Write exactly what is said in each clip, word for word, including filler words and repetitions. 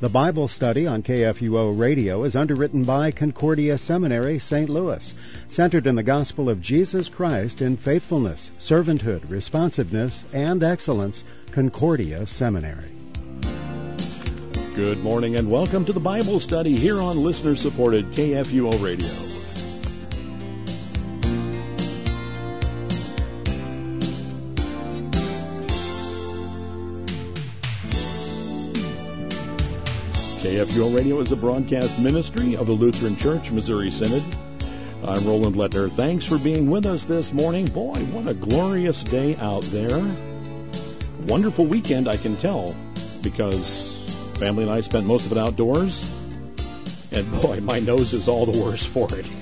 The Bible study on K F U O Radio is underwritten by Concordia Seminary, Saint Louis, centered in the gospel of Jesus Christ in faithfulness, servanthood, responsiveness, and excellence. Concordia Seminary. Good morning and welcome to the Bible study here on listener-supported K F U O Radio. K F U O Radio is a broadcast ministry of the Lutheran Church, Missouri Synod. I'm Roland Lettner. Thanks for being with us this morning. Boy, what a glorious day out there. Wonderful weekend, I can tell, because family and I spent most of it outdoors. And boy, my nose is all the worse for it.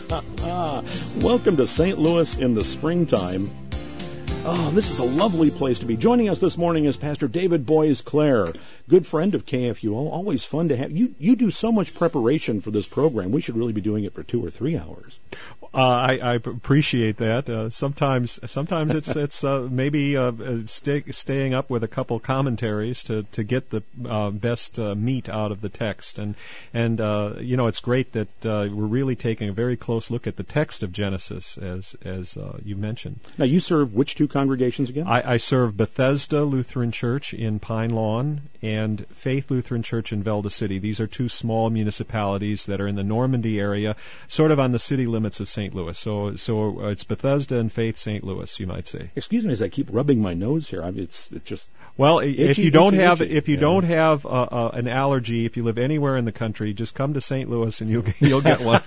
Welcome to Saint Louis in the springtime. Oh, this is a lovely place to be. Joining us this morning is Pastor David Boies-Clare, good friend of K F U O. Always fun to have you. You do so much preparation for this program. We should really be doing it for two or three hours. Uh, I, I appreciate that. Uh, sometimes, sometimes it's it's uh, maybe uh, stay, staying up with a couple commentaries to, to get the uh, best uh, meat out of the text, and and uh, you know it's great that uh, we're really taking a very close look at the text of Genesis, as as uh, you mentioned. Now, you serve which two congregations again? I, I serve Bethesda Lutheran Church in Pine Lawn and Faith Lutheran Church in Velda City. These are two small municipalities that are in the Normandy area, sort of on the city limits of Saint Louis. So so it's Bethesda and Faith Saint Louis, you might say. Excuse me as I keep rubbing my nose here. I mean, it's it's just well, itchy, if you don't itchy, have itchy. if you yeah. don't have uh, uh, an allergy, if you live anywhere in the country, just come to Saint Louis and you'll you'll get one.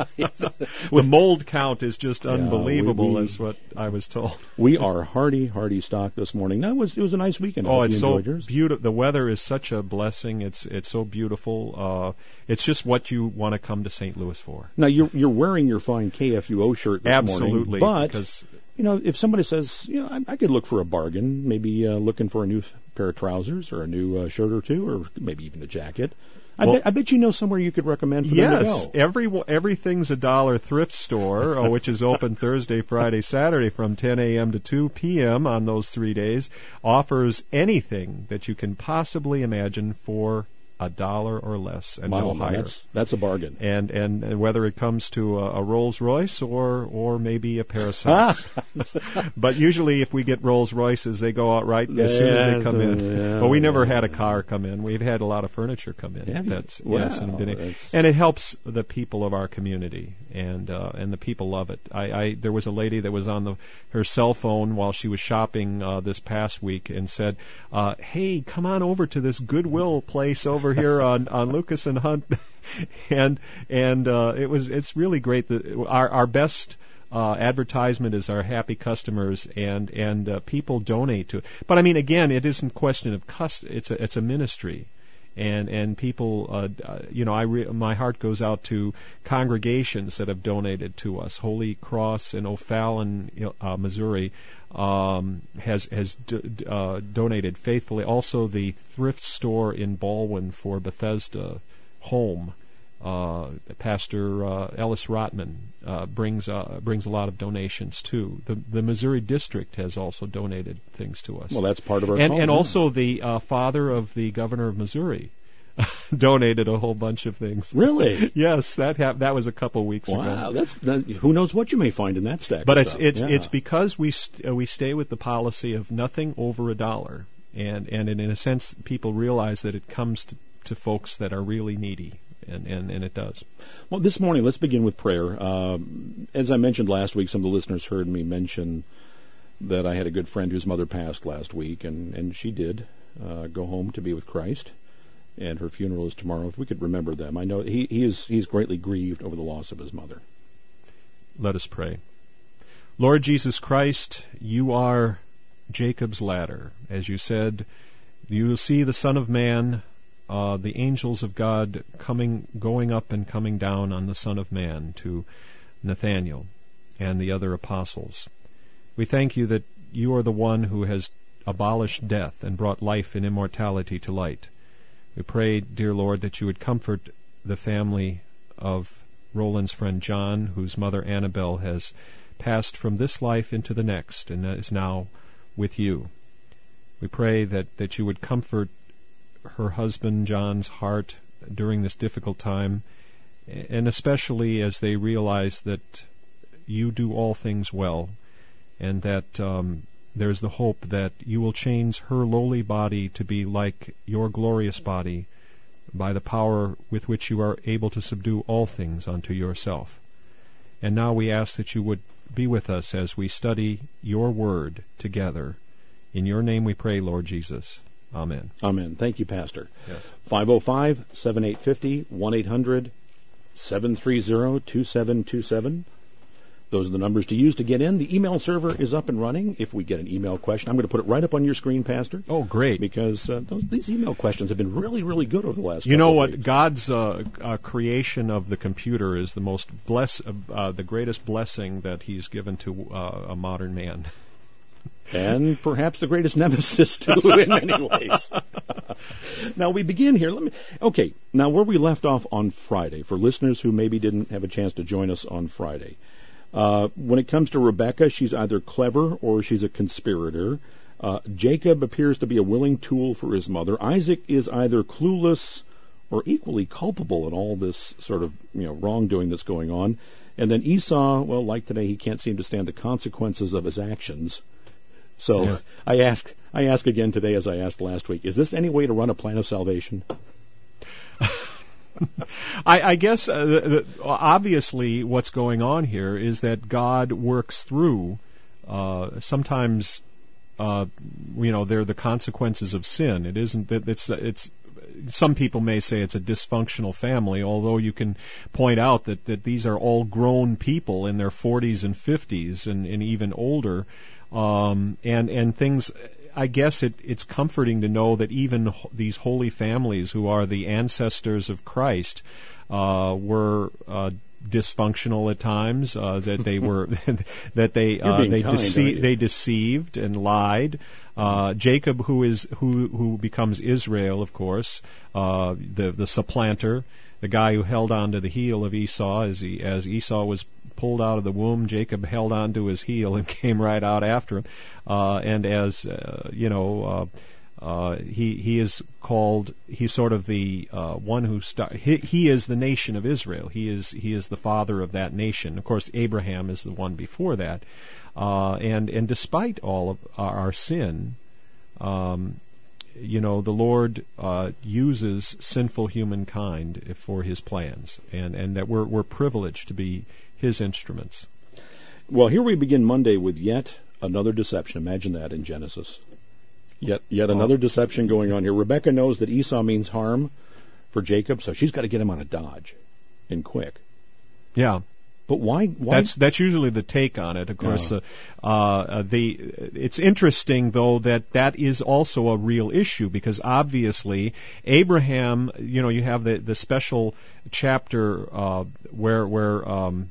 The mold count is just unbelievable, yeah, we, we, is what I was told. We are hearty, hearty stock this morning. That was it was a nice weekend. I Oh, hope it's you so enjoyed yours. beautiful. The weather is such a blessing. It's it's so beautiful. Uh, it's just what you want to come to Saint Louis for. Now you're you're wearing your fine K F U O shirt this Absolutely, morning, but because you know if somebody says, you know, I, I could look for a bargain, maybe uh, looking for a new pair of trousers or a new uh, shirt or two, or maybe even a jacket. I, well, bet, I bet you know somewhere you could recommend for yes, them to go. every everything's a dollar thrift store, uh, which is open Thursday, Friday, Saturday from ten a.m. to two p.m. on those three days, offers anything that you can possibly imagine for a dollar or less and wow, no man, higher. That's, that's a bargain. And, and and whether it comes to a, a Rolls Royce or or maybe a pair of socks. But usually if we get Rolls Royces, they go out right as soon as they come in. Yeah, but we never yeah. had a car come in. We've had a lot of furniture come in. Have you? That's Wow, yes, and, been, that's... and it helps the people of our community, and uh, and the people love it. I, I there was a lady that was on the her cell phone while she was shopping uh, this past week and said, uh, "Hey, come on over to this Goodwill place over here on, on Lucas and Hunt," and and uh, it was it's really great that our our best uh, advertisement is our happy customers, and and uh, people donate to it. But I mean, again, it isn't a question of cust. It's a it's a ministry. And and people, uh, uh, you know, I re- my heart goes out to congregations that have donated to us. Holy Cross in O'Fallon, uh, Missouri, um, has has d- uh, donated faithfully. Also, the thrift store in Baldwin for Bethesda Home, uh, Pastor uh, Ellis Rotman uh, brings uh, brings a lot of donations too. The the Missouri District has also donated things to us. Well, that's part of our and call, and yeah. also the uh, father of the governor of Missouri donated a whole bunch of things. Really? Yes, that ha- that was a couple weeks wow, ago. Wow, that's that, who knows what you may find in that stack. But of it's stuff. it's yeah. it's because we st- uh, we stay with the policy of nothing over a dollar, and and in a sense, people realize that it comes to, to folks that are really needy. And, and, and it does. Well, this morning, let's begin with prayer. Um, as I mentioned last week, some of the listeners heard me mention that I had a good friend whose mother passed last week, and, and she did uh, go home to be with Christ, and her funeral is tomorrow. If we could remember them. I know he, he is he's greatly grieved over the loss of his mother. Let us pray. Lord Jesus Christ, you are Jacob's ladder. As you said, you will see the Son of Man, Uh, the angels of God coming, going up and coming down on the Son of Man to Nathanael and the other apostles. We thank you that you are the one who has abolished death and brought life and immortality to light. We pray, dear Lord, that you would comfort the family of Roland's friend John, whose mother Annabelle has passed from this life into the next and is now with you. We pray that, that you would comfort her husband John's heart during this difficult time, and especially as they realize that you do all things well, and that um, there's the hope that you will change her lowly body to be like your glorious body by the power with which you are able to subdue all things unto yourself. And now we ask that you would be with us as we study your word together. In your name we pray, Lord Jesus. Amen. Amen. Thank you, Pastor. Yes. five oh five, seven eight five oh, one eight hundred, seven three zero, two seven two seven. Those are the numbers to use to get in. The email server is up and running. If we get an email question, I'm going to put it right up on your screen, Pastor. Oh, great. Because uh, those, these email questions have been really, really good over the last You couple know of what? weeks. God's uh, uh, creation of the computer is the most bless, uh, uh, the greatest blessing that He's given to uh, a modern man. And perhaps the greatest nemesis, too, in many ways. Now, we begin here. Let me. Okay, now where we left off on Friday, for listeners who maybe didn't have a chance to join us on Friday, uh, when it comes to Rebekah, she's either clever or she's a conspirator. Uh, Jacob appears to be a willing tool for his mother. Isaac is either clueless or equally culpable in all this sort of you know wrongdoing that's going on. And then Esau, well, like today, he can't seem to stand the consequences of his actions. So yeah. I ask, I ask again today, as I asked last week, is this any way to run a plan of salvation? I, I guess uh, the, the, obviously what's going on here is that God works through. Uh, sometimes, uh, you know, they're the consequences of sin. It isn't that it's it's. Some people may say it's a dysfunctional family, although you can point out that, that these are all grown people in their forties and fifties and, and even older. Um, and, and things, I guess it, it's comforting to know that even ho- these holy families who are the ancestors of Christ uh, were uh, dysfunctional at times, uh, that they were, that they uh, they, kind, dece- they deceived and lied. Uh, Jacob, who is who who becomes Israel, of course, uh, the the supplanter, the guy who held on to the heel of Esau as he as Esau was pulled out of the womb, Jacob held on to his heel and came right out after him. Uh, and as uh, you know, uh, uh, he he is called. He's sort of the uh, one who start. He, he is the nation of Israel. He is he is the father of that nation. Of course, Abraham is the one before that. Uh, and and despite all of our, our sin, um, you know, the Lord uh, uses sinful humankind for His plans, and, and that we're we're privileged to be His instruments. Well, here we begin Monday with yet another deception. Imagine that in Genesis. Yet yet another deception going on here. Rebekah knows that Esau means harm for Jacob, so she's got to get him on a dodge, and quick. Yeah. But why? why? That's that's usually the take on it. Of course, uh, uh, the it's interesting though that that is also a real issue because obviously Abraham, you know, you have the the special chapter uh, where where um,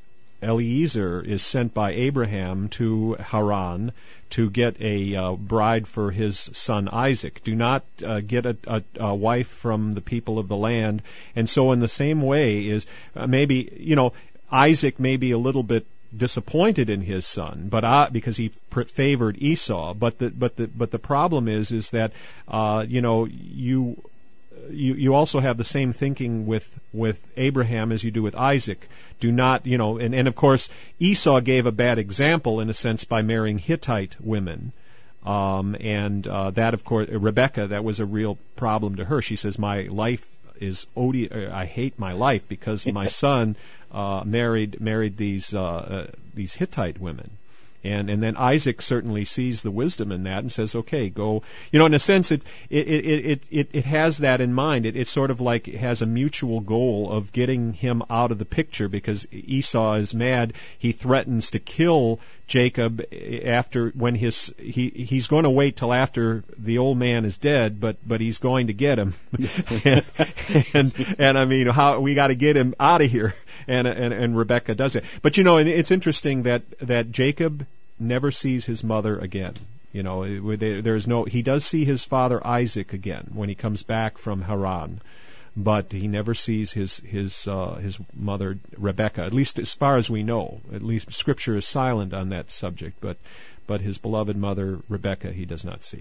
Eliezer is sent by Abraham to Haran to get a uh, bride for his son Isaac. Do not uh, get a, a, a wife from the people of the land. And so in the same way is uh, maybe you know. Isaac may be a little bit disappointed in his son, but uh, because he pr- favored Esau. But the but the but the problem is is that uh, you know you you you also have the same thinking with with Abraham as you do with Isaac. Do not you know and and of course Esau gave a bad example in a sense by marrying Hittite women. Um, and uh, that of course Rebekah, that was a real problem to her. She says, my life is odious. I hate my life because my son uh, married married these uh, uh, these Hittite women, and and then Isaac certainly sees the wisdom in that and says, okay, go. You know, in a sense, it it it it it, it has that in mind. It, it sort of like has a mutual goal of getting him out of the picture because Esau is mad. He threatens to kill Jacob after when his he he's going to wait till after the old man is dead, but but he's going to get him, and, and and I mean how we got to get him out of here, and and and Rebekah does it. But you know it's interesting that that Jacob never sees his mother again. You know there's no he does see his father Isaac again when he comes back from Haran. But he never sees his his uh, his mother Rebekah, at least as far as we know. At least Scripture is silent on that subject. But but his beloved mother Rebekah, he does not see.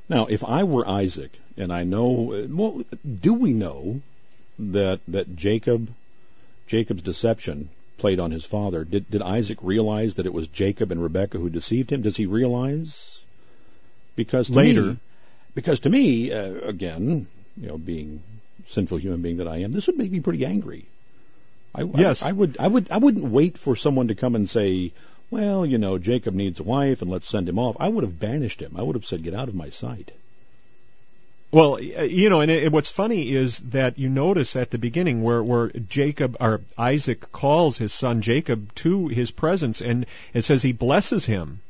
Now, if I were Isaac, and I know, well, do we know that that Jacob, Jacob's deception played on his father? Did did Isaac realize that it was Jacob and Rebekah who deceived him? Does he realize? Because to Later, me, because to me, uh, again, you know, being sinful human being that I am, this would make me pretty angry. I, yes, I, I would, I would, I wouldn't wait for someone to come and say, well, you know, Jacob needs a wife and let's send him off. I would have banished him. I would have said, get out of my sight. Well, you know, and it, what's funny is that you notice at the beginning where, where Jacob or Isaac calls his son Jacob to his presence, and it says he blesses him.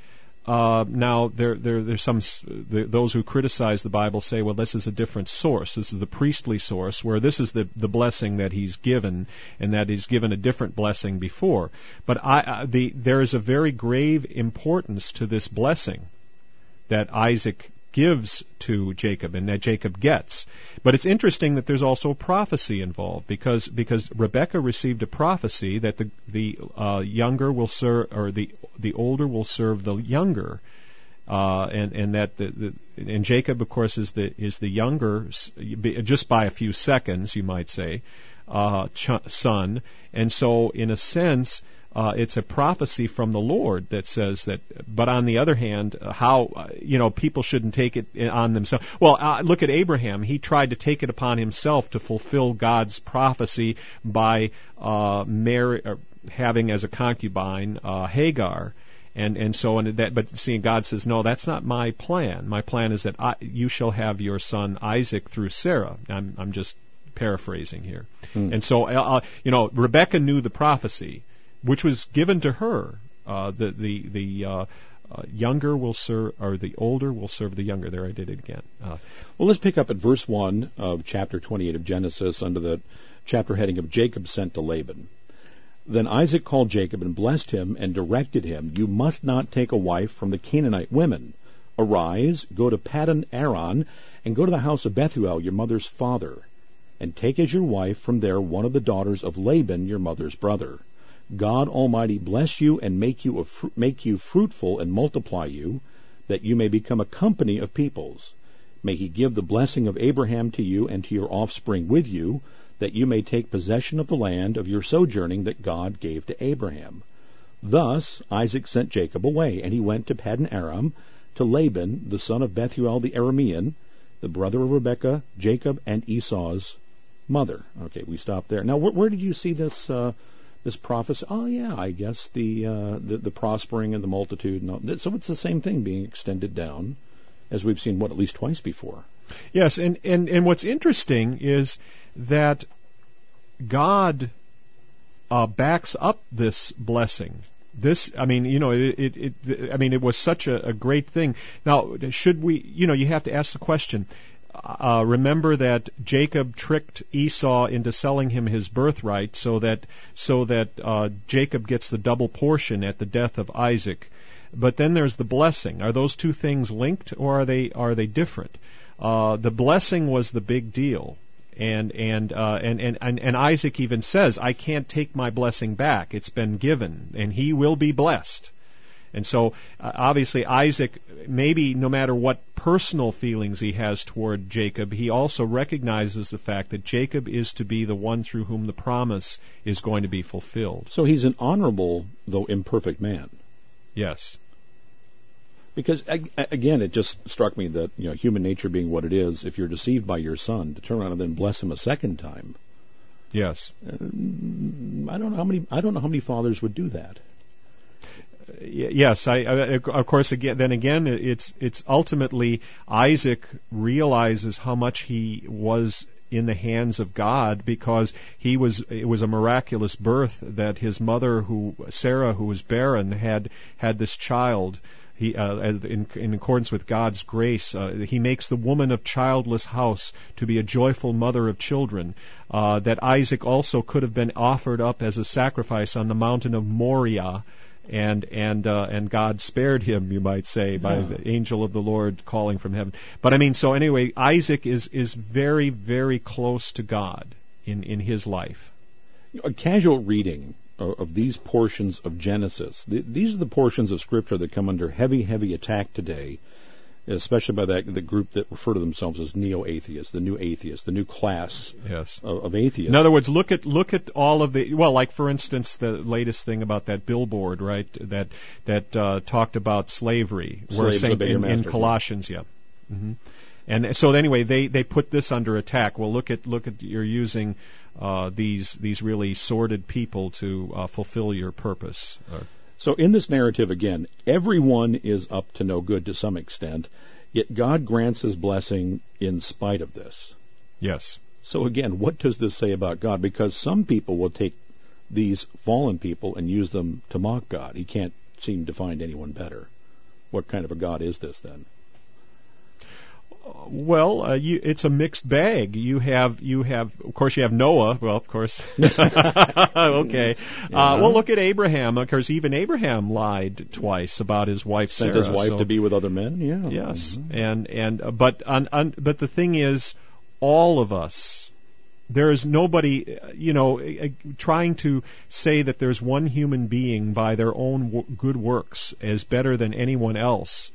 Uh, now, there, there, there's some there, those who criticize the Bible say, well, this is a different source. This is the priestly source, where this is the the blessing that he's given, and that he's given a different blessing before. But I, uh, the there is a very grave importance to this blessing that Isaac gives to Jacob and that Jacob gets. But it's interesting that there's also a prophecy involved, because because Rebekah received a prophecy that the the uh, younger will serve, or the the older will serve the younger, uh, and and that the, the and Jacob, of course, is the is the younger, just by a few seconds, you might say, uh, ch- son, and so in a sense, Uh, it's a prophecy from the Lord that says that. But on the other hand, uh, how uh, you know people shouldn't take it on themselves. Well, uh, look at Abraham. He tried to take it upon himself to fulfill God's prophecy by uh, marry, uh, having as a concubine uh, Hagar, and and so on. That, but seeing God says, no, that's not my plan. My plan is that I, you shall have your son Isaac through Sarah. I'm I'm just paraphrasing here. Hmm. And so uh, you know, Rebekah knew the prophecy, which was given to her. Uh, the the the uh, uh, younger will serve, or the older will serve the younger. There, I did it again. Uh, well, let's pick up at verse one of chapter twenty-eight of Genesis, under the chapter heading of Jacob sent to Laban. Then Isaac called Jacob and blessed him and directed him, "You must not take a wife from the Canaanite women. Arise, go to Paddan Aram, and go to the house of Bethuel, your mother's father, and take as your wife from there one of the daughters of Laban, your mother's brother. God Almighty bless you and make you a fr- make you fruitful and multiply you, that you may become a company of peoples. May he give the blessing of Abraham to you and to your offspring with you, that you may take possession of the land of your sojourning that God gave to Abraham." Thus Isaac sent Jacob away, and he went to Paddan Aram, to Laban, the son of Bethuel the Aramean, the brother of Rebekah, Jacob, and Esau's mother. Okay, we stop there. Now, wh- where did you see this uh, this prophecy? Oh, yeah, I guess the, uh, the the prospering and the multitude. And all. So it's the same thing being extended down, as we've seen, what, at least twice before. Yes, and, and, and what's interesting is that God uh, backs up this blessing. This, I mean, you know, it, it, it I mean, it was such a, a great thing. Now, should we, you know, you have to ask the question. Uh, remember that Jacob tricked Esau into selling him his birthright, so that so that uh, Jacob gets the double portion at the death of Isaac. But then there's the blessing. Are those two things linked, or are they are they different? Uh, the blessing was the big deal, and and, uh, and and and and Isaac even says, "I can't take my blessing back. It's been given, and he will be blessed." And so, uh, obviously, Isaac, maybe no matter what personal feelings he has toward Jacob, he also recognizes the fact that Jacob is to be the one through whom the promise is going to be fulfilled. So he's an honorable, though imperfect man. Yes. Because, again, it just struck me that, you know, human nature being what it is, if you're deceived by your son, to turn around and then bless him a second time. Yes. Uh, I don't know how many. I don't know how many fathers would do that. Yes, I, I, of course. Again, then again, it's it's ultimately Isaac realizes how much he was in the hands of God, because he was it was a miraculous birth that his mother, who Sarah, who was barren, had had this child. He, uh, in, in accordance with God's grace, uh, he makes the woman of childless house to be a joyful mother of children. Uh, that Isaac also could have been offered up as a sacrifice on the mountain of Moriah. And and uh, and God spared him, you might say, by yeah. the angel of the Lord calling from heaven. But I mean, so anyway, Isaac is, is very, very close to God in, in his life. A casual reading of, of these portions of Genesis, the, these are the portions of Scripture that come under heavy, heavy attack today, especially by that the group that refer to themselves as neo-atheists, the new atheists, the new class yes. of, of atheists. In other words, look at look at all of the well, like for instance, the latest thing about that billboard, right? That that uh, talked about slavery, Slaves saying obey your in, in master, Colossians, yeah. Mm-hmm. And so anyway, they, they put this under attack. Well, look at look at you're using uh, these these really sordid people to uh, fulfill your purpose. Or, So in this narrative, again, everyone is up to no good to some extent, yet God grants his blessing in spite of this. yes. So again, what does this say about God? Because some people will take these fallen people and use them to mock God. He can't seem to find anyone better. What kind of a God is this then? Well, uh, you, it's a mixed bag. You have, you have, of course, you have Noah. Well, of course. okay. Yeah. Uh, well, look at Abraham. Of course, even Abraham lied twice about his wife Sarah. Sent his wife so, to be with other men. Yeah. Yes, Mm-hmm. and and uh, but on, on, but the thing is, all of us. There is nobody, uh, you know, uh, trying to say that there's one human being by their own w- good works as better than anyone else.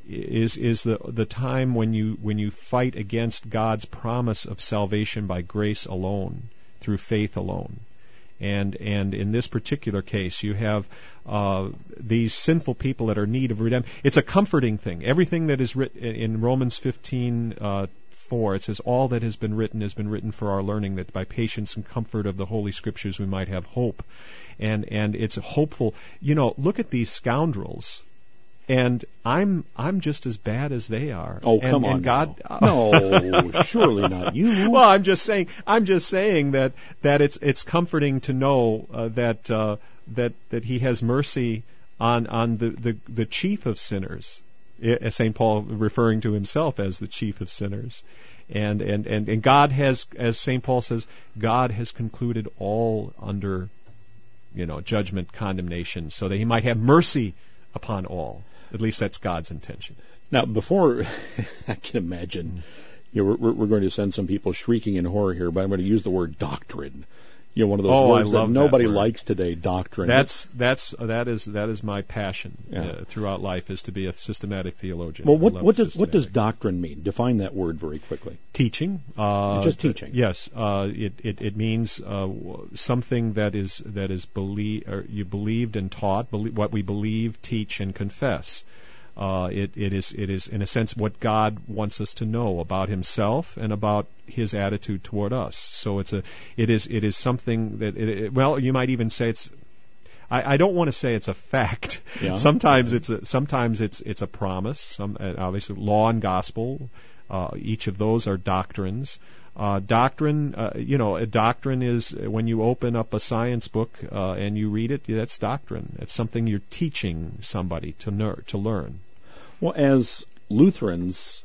Is is the the time when you when you fight against God's promise of salvation by grace alone, through faith alone, and and in this particular case you have uh, these sinful people that are in need of redemption. It's a comforting thing. Everything that is written in Romans fifteen uh, four, it says, "All that has been written has been written for our learning, that by patience and comfort of the Holy Scriptures we might have hope," and and it's hopeful. You know, look at these scoundrels. And I'm I'm just as bad as they are. Oh, and, come and on! God, No, no surely not you. Well, I'm just saying. I'm just saying that, that it's it's comforting to know uh, that uh, that that He has mercy on on the, the, the chief of sinners. Saint Paul referring to himself as the chief of sinners, and and and, and God has, as Saint Paul says, God has concluded all under, you know, judgment, condemnation, so that He might have mercy upon all. At least that's God's intention. Now, before I can imagine, you know, we're, we're going to send some people shrieking in horror here, but I'm going to use the word doctrine. You know, one of those oh, words I that love nobody that word. likes today. Doctrine. That's that's that is that is my passion Yeah. uh, throughout life, is to be a systematic theologian. Well, I what love what does what does systematic. doctrine mean? Define that word very quickly. Teaching? Uh, Just teaching. Yes, uh, it, it it means uh, something that is that is believe or you believed and taught. Belie- what we believe, teach, and confess. Uh, it, it is it is in a sense what God wants us to know about Himself and about His attitude toward us. So it's a it is it is something that it, it, well, you might even say it's. I, I don't want to say it's a fact. Yeah. Sometimes it's a, sometimes it's it's a promise. Some uh, obviously law and gospel. Uh, each of those are doctrines. Uh, doctrine, uh, you know, a doctrine is when you open up a science book uh, and you read it. That's doctrine. It's something you're teaching somebody to ner- to learn. Well, as Lutherans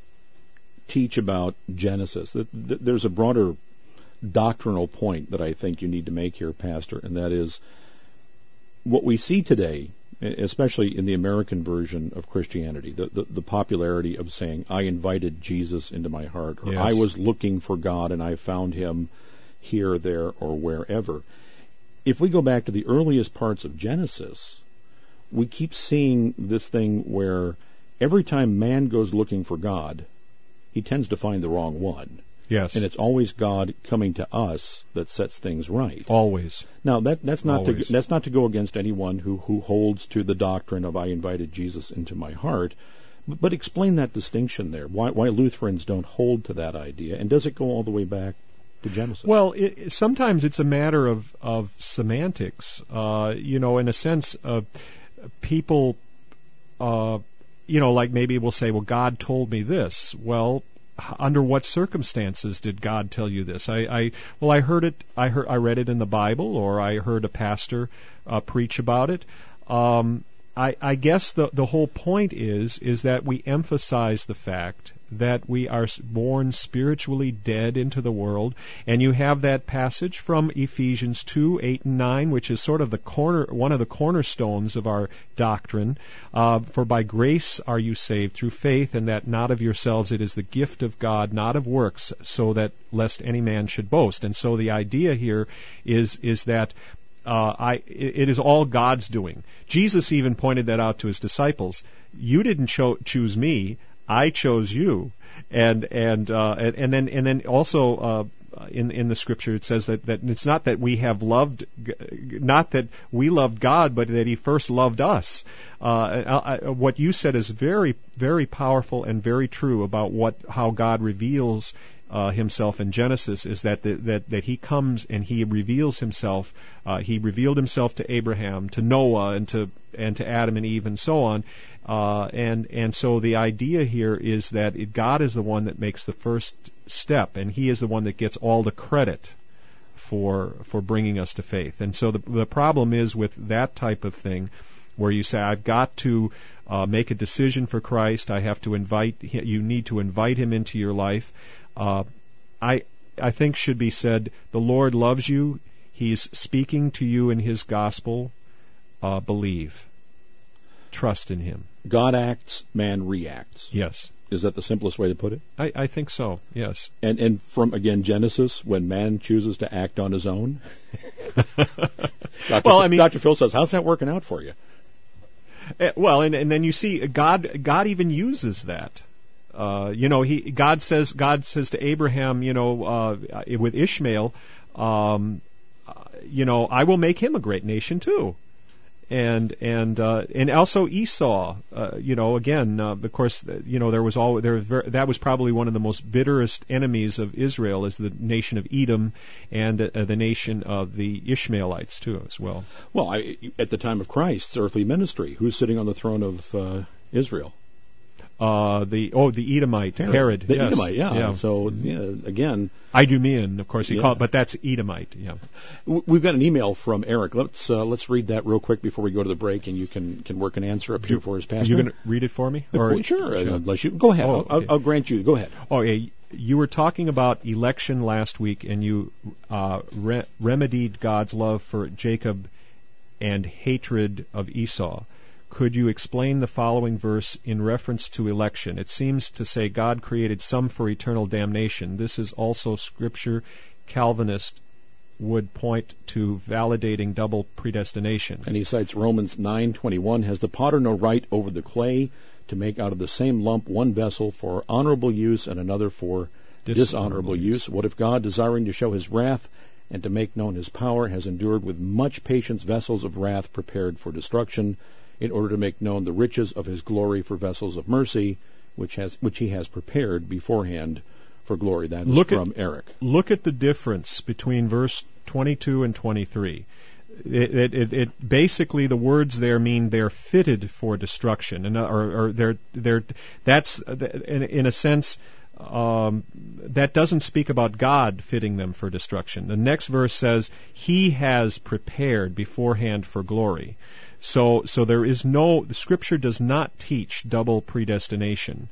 teach about Genesis, th- th- there's a broader doctrinal point that I think you need to make here, Pastor, and that is what we see today, especially in the American version of Christianity, the, the, the popularity of saying, I invited Jesus into my heart, or Yes. I was looking for God and I found Him here, there, or wherever. If we go back to the earliest parts of Genesis, we keep seeing this thing where every time man goes looking for God, he tends to find the wrong one. Yes, And it's always God coming to us that sets things right. always. Now that that's not Always. to that's not to go against anyone who, who holds to the doctrine of I invited Jesus into my heart, but, but explain that distinction there. Why why Lutherans don't hold to that idea, and does it go all the way back to Genesis? Well, it, sometimes it's a matter of of semantics. Uh, you know, in a sense, uh, people, uh, you know, like maybe we'll say, well, God told me this. Well, under what circumstances did God tell you this? I, I well, I heard it. I heard. I read it in the Bible, or I heard a pastor uh, preach about it. Um, I, I guess the the whole point is is that we emphasize the fact that we are born spiritually dead into the world, and you have that passage from Ephesians two, eight and nine, which is sort of the corner, one of the cornerstones of our doctrine. Uh, For by grace are you saved through faith, and that not of yourselves, it is the gift of God, not of works, so that lest any man should boast. And so the idea here is is that Uh, I, it is all God's doing. Jesus even pointed that out to His disciples. You didn't cho- choose me. I chose you. And and uh, and, and then and then also uh, in in the scripture it says that, that it's not that we have loved, not that we loved God, but that He first loved us. Uh, I, I, what you said is very very powerful and very true about what how God reveals uh, Himself in Genesis, is that the, that that He comes and He reveals Himself. Uh, he revealed Himself to Abraham, to Noah, and to and to Adam and Eve, and so on. Uh, and and so the idea here is that it, God is the one that makes the first step, and He is the one that gets all the credit for for bringing us to faith. And so the the problem is with that type of thing, where you say, I've got to uh, make a decision for Christ. I have to invite. You need to invite Him into your life. Uh, I I think should be said, the Lord loves you. He's speaking to you in His gospel. Uh, believe. Trust in Him. God acts, man reacts. Yes. Is that the simplest way to put it? I, I think so, yes. And and from, again, Genesis, when man chooses to act on his own? Doctor Well, I mean, Doctor Phil says, how's that working out for you? Uh, well, and, and then you see, God God even uses that. Uh, you know, he God says God says to Abraham, you know, uh, with Ishmael, um, uh, you know, I will make him a great nation too. And and uh, and also Esau, uh, you know, again, uh, of course, you know, there was all there was very, that was probably one of the most bitterest enemies of Israel, is the nation of Edom, and uh, the nation of the Ishmaelites too, as well. Well, I, at the time of Christ's earthly ministry, who's sitting on the throne of uh, Israel? Uh, the oh, the Edomite Herod, Herod the yes. Edomite, yeah. yeah. So yeah, again, Idumean, of course he yeah. called it, but that's Edomite. Yeah. We've got an email from Eric. Let's uh, let's read that real quick before we go to the break, and you can, can work an answer up here for us, Pastor. Are you going to read it for me? Or, well, sure, sure. Unless you go ahead. Oh, I'll, okay. I'll, I'll grant you. Go ahead. Oh, yeah. You were talking about election last week, and you uh, re- remedied God's love for Jacob and hatred of Esau. Could you explain the following verse in reference to election? It seems to say God created some for eternal damnation. This is also Scripture. Calvinist would point to validating double predestination. And he cites Romans nine twenty-one, has the potter no right over the clay to make out of the same lump one vessel for honorable use and another for dishonorable, dishonorable use? use? What if God, desiring to show His wrath and to make known His power, has endured with much patience vessels of wrath prepared for destruction, in order to make known the riches of His glory for vessels of mercy, which has which He has prepared beforehand for glory? That is look from at, Eric. Look at the difference between verse twenty-two and twenty-three. It, it, it, it basically, the words there mean they're fitted for destruction, and or, or they're they're that's in, in a sense. Um, that doesn't speak about God fitting them for destruction. The next verse says He has prepared beforehand for glory. So, so there is no. The Scripture does not teach double predestination.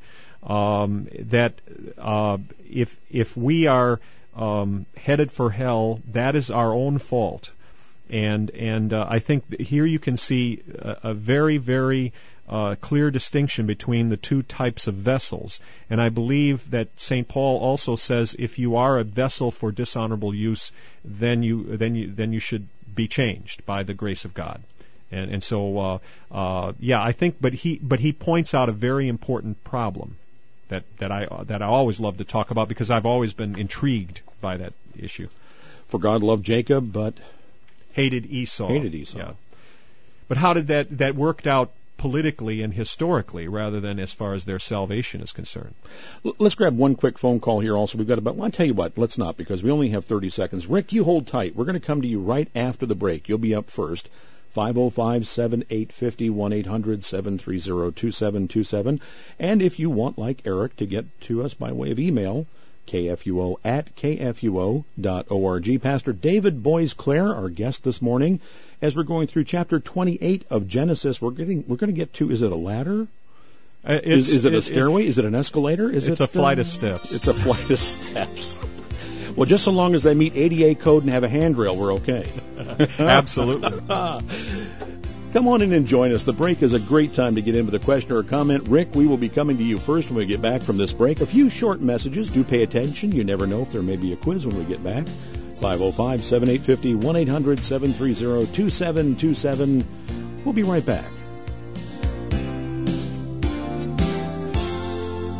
Um, that uh, if if we are um, headed for hell, that is our own fault. And and uh, I think here you can see a, a very very uh, clear distinction between the two types of vessels. And I believe that Saint Paul also says if you are a vessel for dishonorable use, then you then you then you should be changed by the grace of God. And, and so, uh, uh, yeah, I think, but he, but he points out a very important problem that, that I that I always love to talk about, because I've always been intrigued by that issue. For God loved Jacob, but hated Esau. Hated Esau. Yeah. But how did that that worked out politically and historically, rather than as far as their salvation is concerned? L- let's grab one quick phone call here. Also, we've got about. Well, I'll tell you what. Let's not, because we only have thirty seconds. Rick, you hold tight. We're going to come to you right after the break. You'll be up first. five oh five, seven eight five oh, one eight hundred, seven three zero, two seven two seven. And if you want, like Eric, to get to us by way of email, K F U O at K F U O dot org. Pastor David Boies-Clare, our guest this morning, as we're going through chapter twenty-eight of Genesis. We're getting, we're going to get to, is it a ladder? Uh, is, is it a stairway? It, is it an escalator? Is it's it, a flight uh, of steps. It's a flight of steps. Well, just so long as they meet A D A code and have a handrail, we're okay. Absolutely. Come on in and join us. The break is a great time to get in with a question or a comment. Rick, we will be coming to you first when we get back from this break. A few short messages. Do pay attention. You never know if there may be a quiz when we get back. five oh five, seven eight five oh, one eight hundred, seven three zero, two seven two seven. We'll be right back.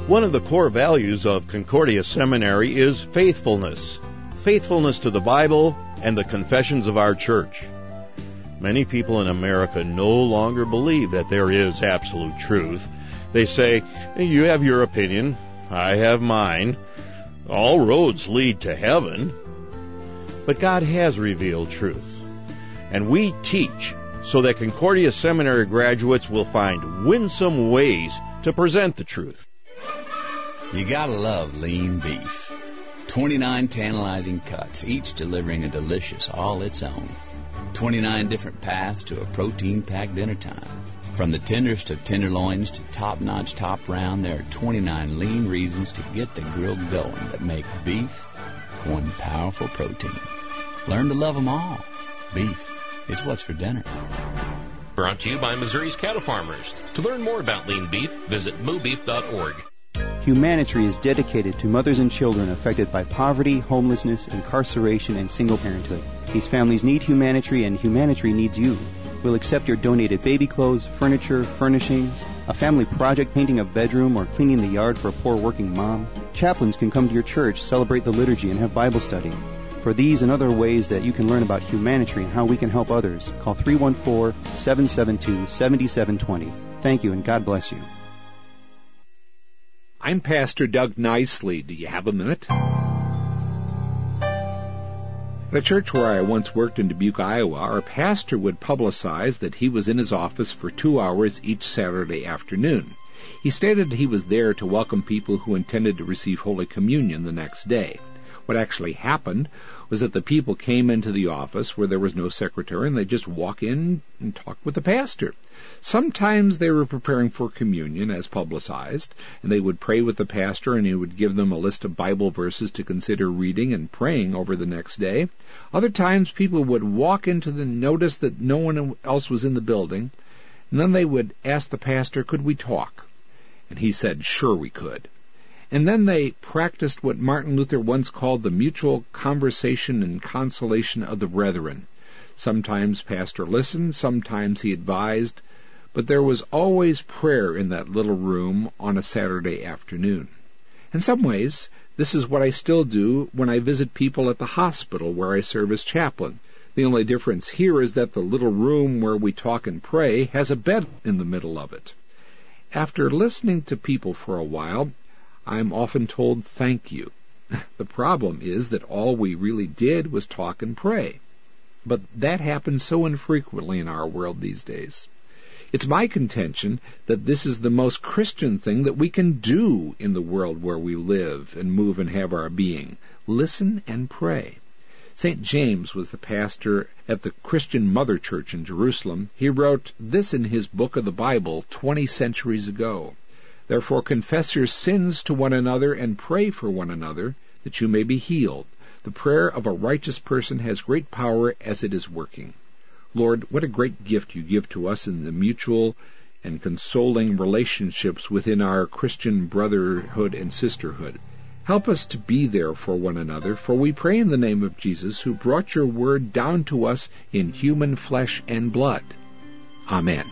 One of the core values of Concordia Seminary is faithfulness. Faithfulness to the Bible and the confessions of our church. Many people in America no longer believe that there is absolute truth. They say, you have your opinion, I have mine. All roads lead to heaven. But God has revealed truth. And we teach so that Concordia Seminary graduates will find winsome ways to present the truth. You gotta love lean beef. twenty-nine tantalizing cuts, each delivering a delicious all its own. twenty-nine different paths to a protein-packed dinner time. From the tenderest of tenderloins to top-notch top round, there are twenty-nine lean reasons to get the grill going that make beef one powerful protein. Learn to love them all. Beef, it's what's for dinner. Brought to you by Missouri's cattle farmers. To learn more about lean beef, visit moo beef dot org. Humanitry is dedicated to mothers and children affected by poverty, homelessness, incarceration, and single parenthood. These families need Humanitry, and Humanitry needs you. We'll accept your donated baby clothes, furniture, furnishings, a family project painting a bedroom, or cleaning the yard for a poor working mom. Chaplains can come to your church, celebrate the liturgy, and have Bible study. For these and other ways that you can learn about Humanitry and how we can help others, call three one four, seven seven two, seven seven two zero. Thank you, and God bless you. I'm Pastor Doug Nicely. Do you have a minute? At a church where I once worked in Dubuque, Iowa, our pastor would publicize that he was in his office for two hours each Saturday afternoon. He stated he was there to welcome people who intended to receive Holy Communion the next day. What actually happened was that the people came into the office where there was no secretary, and they'd just walk in and talk with the pastor. Sometimes they were preparing for communion, as publicized, and they would pray with the pastor, and he would give them a list of Bible verses to consider reading and praying over the next day. Other times, people would walk into the notice that no one else was in the building, and then they would ask the pastor, could we talk? And he said, sure we could. And then they practiced what Martin Luther once called the mutual conversation and consolation of the brethren. Sometimes pastor listened, sometimes he advised, but there was always prayer in that little room on a Saturday afternoon. In some ways, this is what I still do when I visit people at the hospital where I serve as chaplain. The only difference here is that the little room where we talk and pray has a bed in the middle of it. After listening to people for a while, I'm often told thank you. The problem is that all we really did was talk and pray. But that happens so infrequently in our world these days. It's my contention that this is the most Christian thing that we can do in the world where we live and move and have our being. Listen and pray. Saint James was the pastor at the Christian Mother Church in Jerusalem. He wrote this in his book of the Bible twenty centuries ago. Therefore confess your sins to one another and pray for one another, that you may be healed. The prayer of a righteous person has great power as it is working. Lord, what a great gift you give to us in the mutual and consoling relationships within our Christian brotherhood and sisterhood. Help us to be there for one another, for we pray in the name of Jesus, who brought your word down to us in human flesh and blood. Amen.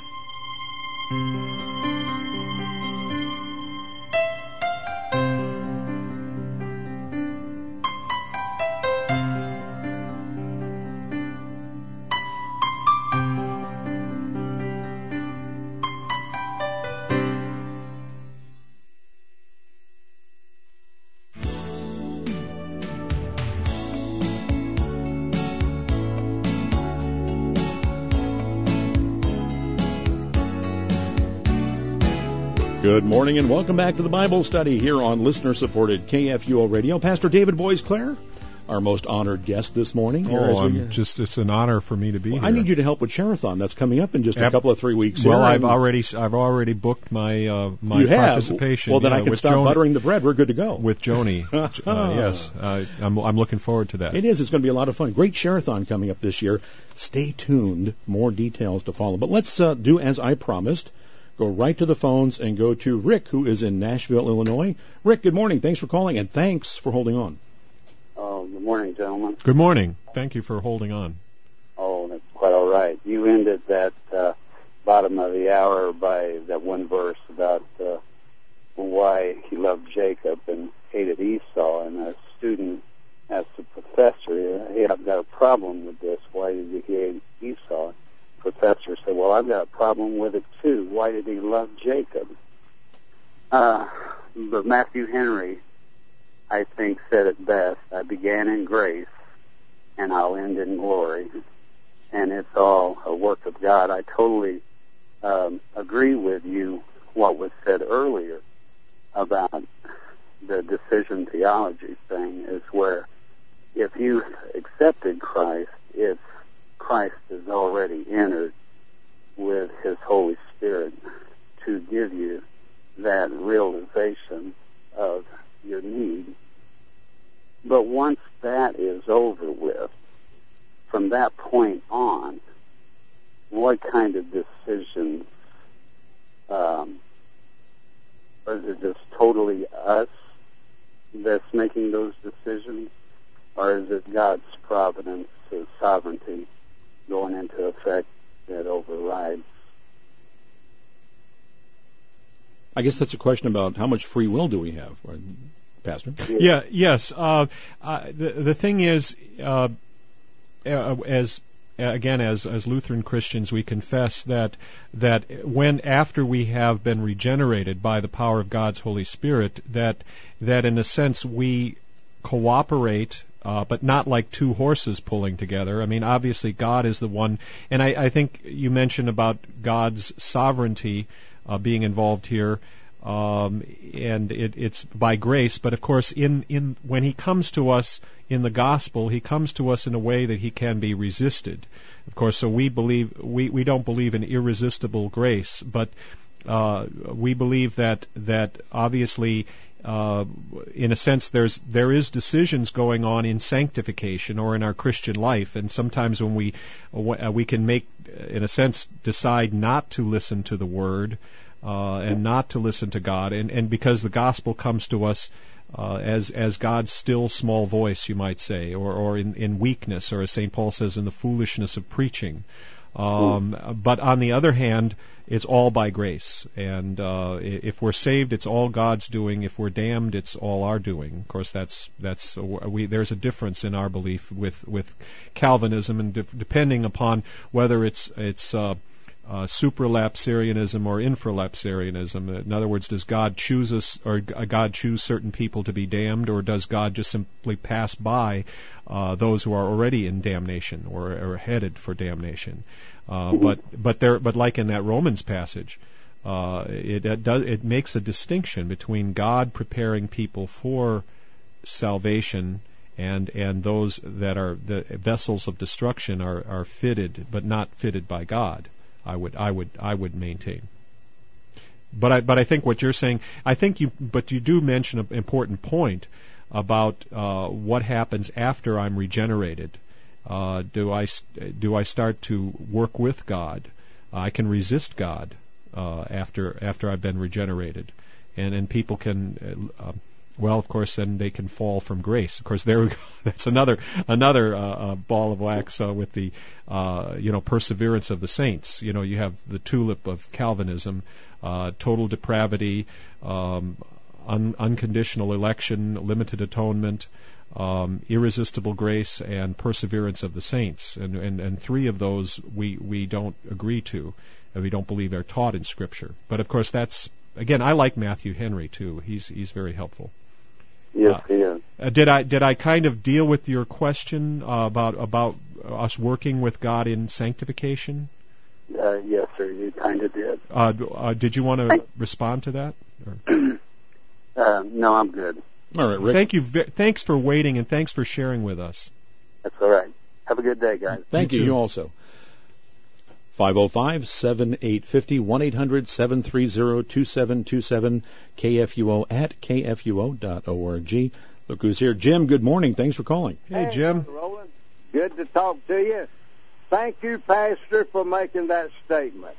Good morning and welcome back to the Bible study here on listener-supported K F U O Radio. Pastor David Boyes-Claire, our most honored guest this morning. Here Oh, we, I'm just, it's an honor for me to be well, here. I need you to help with Share-a-thon. That's coming up in just Yep. a couple of three weeks. Well, here. I've And already I've already booked my uh, my you have. participation. Well, then yeah, I can with start Joni, buttering the bread. We're good to go. with Joni. uh, yes, uh, I'm I'm looking forward to that. It is. It's going to be a lot of fun. Great Share-a-thon coming up this year. Stay tuned. More details to follow. But let's uh, do as I promised. Go right to the phones and go to Rick, who is in Nashville, Illinois. Rick, good morning. Thanks for calling, and thanks for holding on. Oh, good morning, gentlemen. Good morning. Thank you for holding on. Oh, that's quite all right. You ended that uh, bottom of the hour by that one verse about uh, when why he loved Jacob and hated Esau. And a student asked the professor, hey, I've got a problem with this. Why did he hate Esau? The professor said, well, I've got a problem with it too. Why did he love Jacob? Uh, but Matthew Henry, I think, said it best. I began in grace, and I'll end in glory. And it's all a work of God. I totally um, agree with you, what was said earlier about the decision theology thing, is where if you accepted Christ, it's Christ has already entered with his Holy Spirit to give you that realization of your need. But once that is over with, from that point on, what kind of decisions, um, is it just totally us that's making those decisions, or is it God's providence, his sovereignty going into effect that overrides? I guess that's a question about how much free will do we have, Pastor? Yeah. Yes. Uh, uh, the the thing is, uh, as again, as as Lutheran Christians, we confess that that when after we have been regenerated by the power of God's Holy Spirit, that that in a sense we cooperate. Uh, but not like two horses pulling together. I mean, obviously God is the one, and I, I think you mentioned about God's sovereignty uh, being involved here, um, and it, it's by grace. But of course, in, in when He comes to us in the gospel, He comes to us in a way that He can be resisted. Of course, so we believe we, we don't believe in irresistible grace, but uh, we believe that that obviously. Uh, in a sense, there's there is decisions going on in sanctification or in our Christian life, and sometimes when we uh, we can make, in a sense, decide not to listen to the Word uh, and not to listen to God, and, and because the gospel comes to us uh, as as God's still small voice, you might say, or or in, in weakness, or as Saint Paul says, in the foolishness of preaching. Um, but on the other hand, it's all by grace, and uh, if we're saved, it's all God's doing. If we're damned, it's all our doing. Of course, that's that's we. There's a difference in our belief with with Calvinism, and de- depending upon whether it's it's uh, uh, supralapsarianism or infralapsarianism. In other words, does God choose us, or God choose certain people to be damned, or does God just simply pass by uh, those who are already in damnation or are headed for damnation? Uh, but but there but like in that Romans passage, uh, it it, does, it makes a distinction between God preparing people for salvation and and those that are the vessels of destruction are, are fitted but not fitted by God. I would I would I would maintain. But I but I think what you're saying, I think you but you do mention an important point about uh, what happens after I'm regenerated. Uh, do I do I start to work with God? Uh, I can resist God uh, after after I've been regenerated, and and people can, uh, well, of course, then they can fall from grace. Of course, there we go. That's another another uh, uh, ball of wax uh, with the uh, you know perseverance of the saints. You know, you have the tulip of Calvinism, uh, total depravity, um, un- unconditional election, limited atonement. Um, irresistible grace and perseverance of the saints, and, and, and three of those we, we don't agree to, and we don't believe are taught in Scripture. But of course, that's again, I like Matthew Henry too. He's he's very helpful. Yes, uh, he is. Uh, did I did I kind of deal with your question uh, about about us working with God in sanctification? Uh, yes, sir. You kind of did. Uh, uh, did you want to respond to that? Or? uh, no, I'm good. All right, Rick. Thank you. Thanks for waiting, and thanks for sharing with us. That's all right. Have a good day, guys. Thank you. You, you also. five oh five, seven eight five oh, one eight hundred, seven three zero, two seven two seven, K F U O at K F U O dot org. Look who's here. Jim, good morning. Thanks for calling. Hey, Jim. Roland. Good to talk to you. Thank you, Pastor, for making that statement.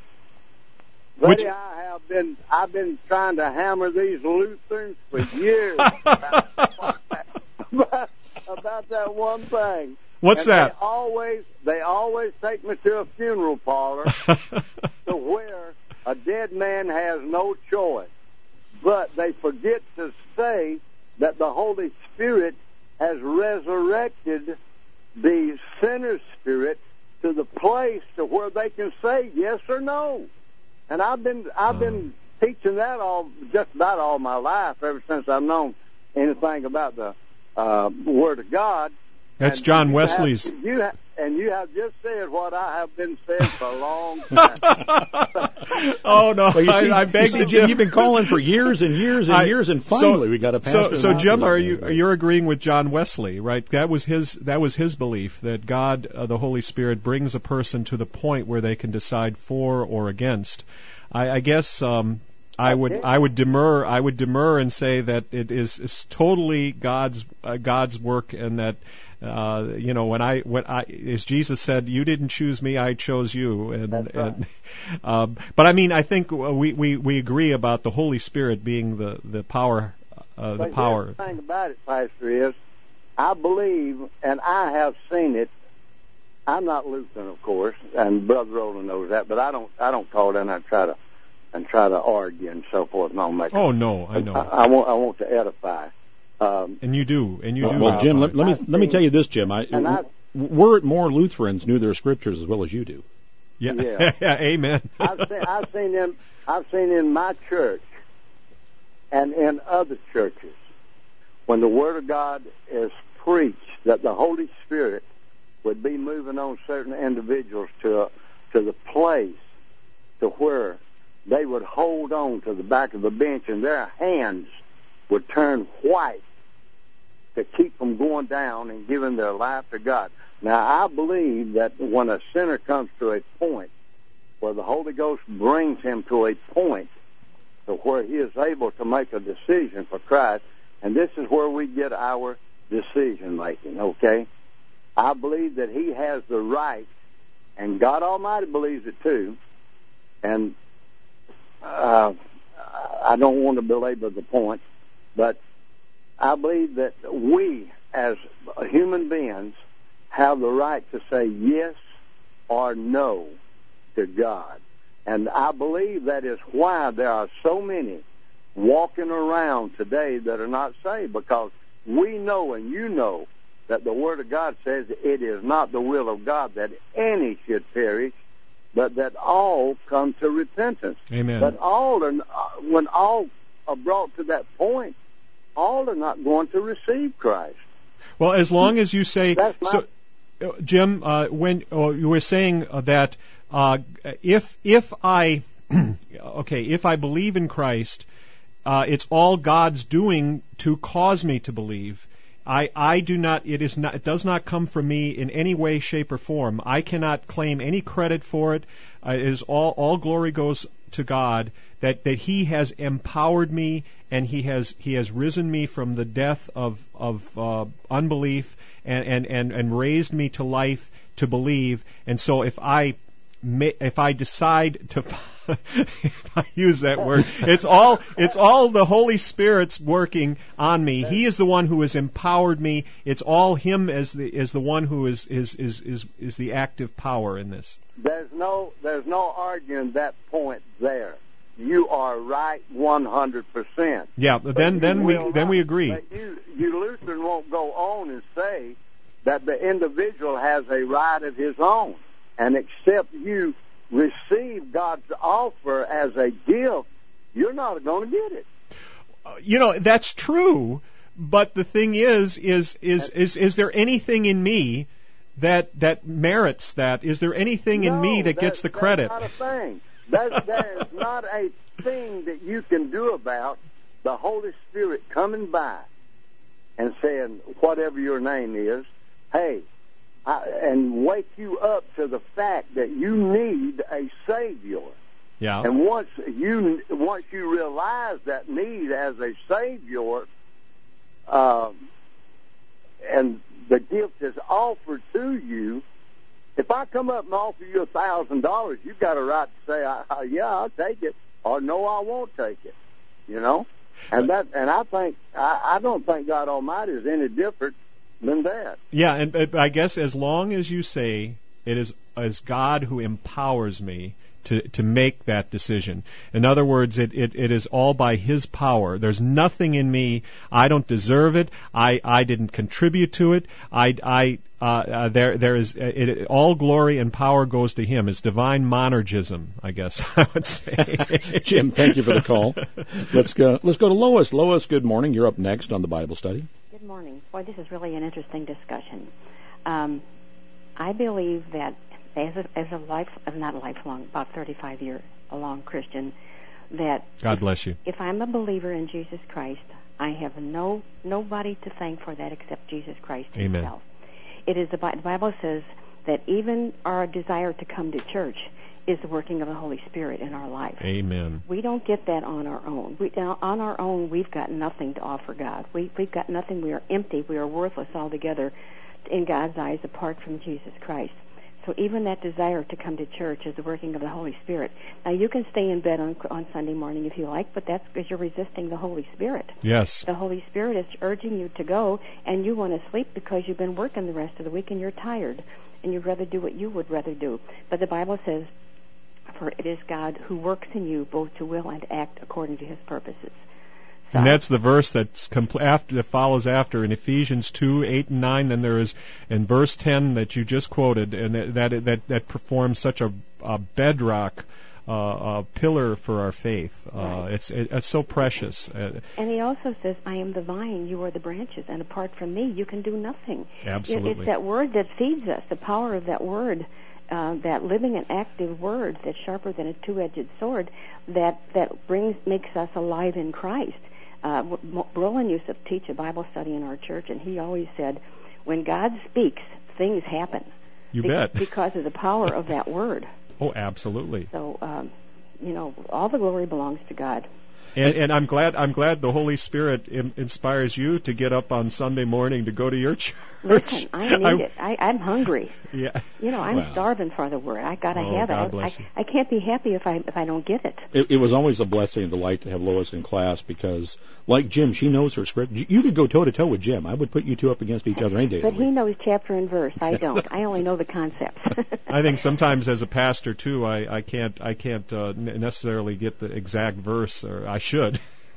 Buddy, Which... I have been, I've been trying to hammer these Lutherans for years about, about, about that one thing. What's and that? They always, they always take me to a funeral parlor to where a dead man has no choice but they forget to say that the Holy Spirit has resurrected the sinner's spirit to the place to where they can say yes or no. And I've been I've been teaching that all just about all my life, ever since I've known anything about the uh, Word of God. That's and John you Wesley's. Have, you have, and you have just said what I have been saying for a long time. Oh no! Well, you see, I, I beg you see, to Jim, you've been calling for years and years and I, years, and finally so, we got a pastor. So, so Jim, are you right? you're agreeing with John Wesley, right? That was his that was his belief that God, uh, the Holy Spirit, brings a person to the point where they can decide for or against. I, I guess um, I would I would demur I would demur and say that it is, is totally God's uh, God's work, and that. Uh, you know, when I, when I, as Jesus said, "You didn't choose me, I chose you." And, That's right. and um, but I mean, I think we, we, we agree about the Holy Spirit being the the power, uh, the but power. The thing about it, Pastor, is I believe, and I have seen it. I'm not Lutheran, of course, and Brother Roland knows that. But I don't, I don't call in and try to, and try to argue and so forth. And all make oh no, I know. I, I want, I want to edify. Um, and you do, and you well, do. Well, Jim, let, let me I've let me seen, tell you this, Jim. I, and I, we're more Lutherans knew their scriptures as well as you do. Yeah, yeah. yeah amen. I've seen, I've seen them. I've seen in my church and in other churches when the Word of God is preached, that the Holy Spirit would be moving on certain individuals to a, to the place to where they would hold on to the back of the bench and their hands would turn white to keep from going down and giving their life to God. Now, I believe that when a sinner comes to a point where the Holy Ghost brings him to a point to where he is able to make a decision for Christ, and this is where we get our decision making, okay? I believe that he has the right, and God Almighty believes it too, and uh, I don't want to belabor the point, but I believe that we, as human beings, have the right to say yes or no to God. And I believe that is why there are so many walking around today that are not saved, because we know and you know that the Word of God says it is not the will of God that any should perish, but that all come to repentance. Amen. But all are, when all are brought to that point, all are not going to receive Christ. Well, as long as you say, That's my, so, uh, Jim, uh, when uh, you were saying uh, that uh, if if I okay, if I believe in Christ, uh, it's all God's doing to cause me to believe. I, I do not. It is not. It does not come from me in any way, shape, or form. I cannot claim any credit for it. Uh, it is all all glory goes to God. That, that He has empowered me, and He has He has risen me from the death of of uh, unbelief, and, and, and, and raised me to life to believe. And so, if I may, if I decide to if I use that word, it's all it's all the Holy Spirit's working on me. He is the one who has empowered me. It's all Him as the as the one who is is is is, is the active power in this. There's no there's no arguing that point there. You are right one hundred percent. Yeah, but then then we then we agree. But you, you Lutheran won't go on and say that the individual has a right of his own, and except you receive God's offer as a gift, you're not going to get it. Uh, you know, that's true, but the thing is, is is is is there anything in me that that merits that? Is there anything no, in me that gets the credit? That's not a thing. There's, there's not a thing that you can do about the Holy Spirit coming by and saying, whatever your name is, hey, I, and wake you up to the fact that you need a Savior. Yeah. And once you once you realize that need as a Savior, um, and the gift is offered to you, if I come up and offer you a thousand dollars, you've got a right to say, I, I, "Yeah, I'll take it," or "No, I won't take it." You know, and that, and I think I, I don't think God Almighty is any different than that. Yeah, and uh, I guess as long as you say it is as God who empowers me to, to make that decision. In other words, it, it, it is all by His power. There's nothing in me. I don't deserve it. I, I didn't contribute to it. I, I, uh, uh, there, there is, it, it, all glory and power goes to Him. It's divine monergism, I guess I would say. Jim, thank you for the call. Let's go, let's go to Lois. Lois, good morning. You're up next on the Bible study. Good morning. Boy, this is really an interesting discussion. Um, I believe that as a, as a life, not lifelong, about thirty-five year long Christian, that God if, bless you. If I'm a believer in Jesus Christ, I have no nobody to thank for that except Jesus Christ Amen. Himself. It is the, the Bible says that even our desire to come to church is the working of the Holy Spirit in our life. Amen. We don't get that on our own. We, on our own, we've got nothing to offer God. We, we've got nothing. We are empty. We are worthless altogether in God's eyes apart from Jesus Christ. So even that desire to come to church is the working of the Holy Spirit. Now, you can stay in bed on, on Sunday morning if you like, but that's because you're resisting the Holy Spirit. Yes. The Holy Spirit is urging you to go, and you want to sleep because you've been working the rest of the week and you're tired, and you'd rather do what you would rather do. But the Bible says, for it is God who works in you both to will and to act according to His purposes. So, and that's the verse that's compl- after, that follows after in Ephesians two, eight, and nine. Then there is in verse ten that you just quoted, and that that that, that performs such a, a bedrock uh, a pillar for our faith. Uh, right. It's it, it's so precious. Uh, and He also says, "I am the vine; you are the branches, and apart from Me, you can do nothing." Absolutely, it, it's that word that feeds us. The power of that word. Uh, that living and active word that's sharper than a two-edged sword, that that brings makes us alive in Christ. Uh, Roland used to teach a Bible study in our church, and he always said, "When God speaks, things happen." You be- bet. Because of the power of that word. Oh, absolutely. So, um, you know, all the glory belongs to God. And, and I'm glad I'm glad the Holy Spirit in, inspires you to get up on Sunday morning to go to your church. Listen, I need I, it. I, I'm hungry. Yeah. You know, I'm wow. starving for the Word. I gotta oh, have God it. Bless I, you. I, I can't be happy if I if I don't get it. It, it was always a blessing and delight to have Lois in class because, like Jim, she knows her script. You could go toe to toe with Jim. I would put you two up against each other any day. But he knows chapter and verse. I don't. I only know the concepts. I think sometimes as a pastor too, I, I can't I can't uh, necessarily get the exact verse, or I should.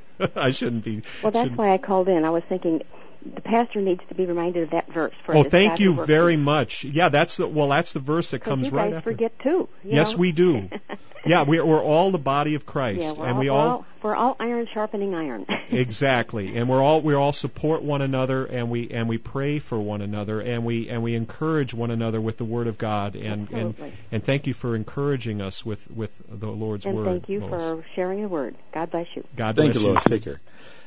I shouldn't be. Well, that's shouldn't. why I called in. I was thinking the pastor needs to be reminded of that verse. For Oh, this thank God you who works very in- much. Yeah, that's the well, that's the verse that comes you right guys after. forget too. you Yes, know? we do. Yeah, we're we're all the body of Christ, Yeah, we're and all, we we're all, all we're all iron sharpening iron. exactly, and we're all we all support one another, and we and we pray for one another, and we and we encourage one another with the Word of God, and and, Absolutely. and thank you for encouraging us with, with the Lord's and Word. thank you Lois. for sharing the Word. God bless you. God Thank bless you, you. Lois. Take care.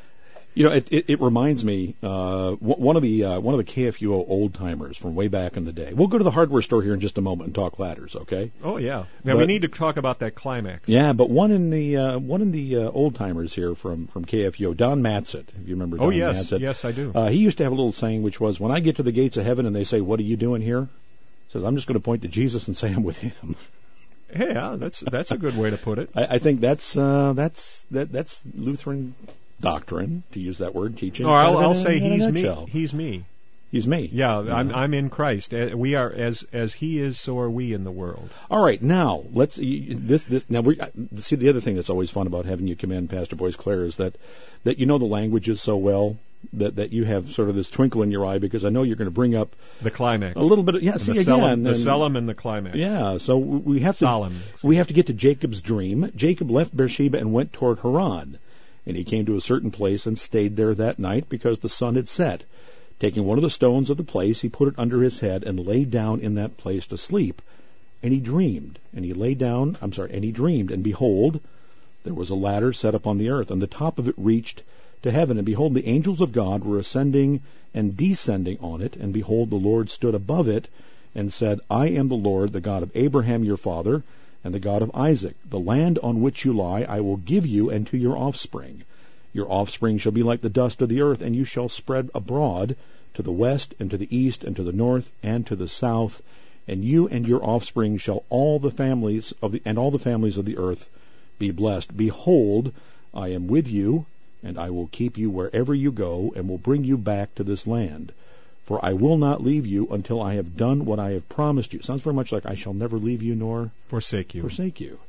You know, it, it, it reminds me uh, one of the uh, one of the K F U O old timers from way back in the day. We'll go to the hardware store here in just a moment and talk ladders, okay? Oh yeah. Now But- we need to talk about that climax. Yeah, but one in the uh, one in the uh, old timers here from from K F U O, Don Matzett. If you remember Don Oh yes, Matzett. yes I do. Uh, he used to have a little saying, which was, "When I get to the gates of heaven and they say, 'What are you doing here?' He says, I'm just going to point to Jesus and say I'm with Him." Hey, yeah, that's that's a good way to put it. I, I think that's uh, that's that that's Lutheran doctrine, to use that word, teaching. No, I'll, in a- I'll say in a he's nutshell. me. He's me. He's me. Yeah, I'm I'm in Christ. Uh, We are as as He is, so are we in the world. All right, now let's this this now we see the other thing that's always fun about having you come in, Pastor Boyce Clare, is that that you know the languages so well that that you have sort of this twinkle in your eye because I know you're going to bring up The climax. a little bit of yeah. And See the again, Selim, the and- Selim and the climax. yeah. So we have to Solemn. we have to get to Jacob's dream. Jacob left Beersheba and went toward Haran, and he came to a certain place and stayed there that night because the sun had set. Taking one of the stones of the place, he put it under his head and lay down in that place to sleep. And he dreamed, and he lay down, I'm sorry, and he dreamed, and behold, there was a ladder set up on the earth, and the top of it reached to heaven. And behold, the angels of God were ascending and descending on it. And behold, the Lord stood above it and said, I am the Lord, the God of Abraham your father, and the God of Isaac. The land on which you lie I will give you and to your offspring. Your offspring shall be like the dust of the earth, and you shall spread abroad to the west and to the east and to the north and to the south. And you and your offspring shall all the families of the and all the families of the earth be blessed. Behold, I am with you, and I will keep you wherever you go, and will bring you back to this land. For I will not leave you until I have done what I have promised you. Sounds very much like I shall never leave you nor Forsake you. forsake you.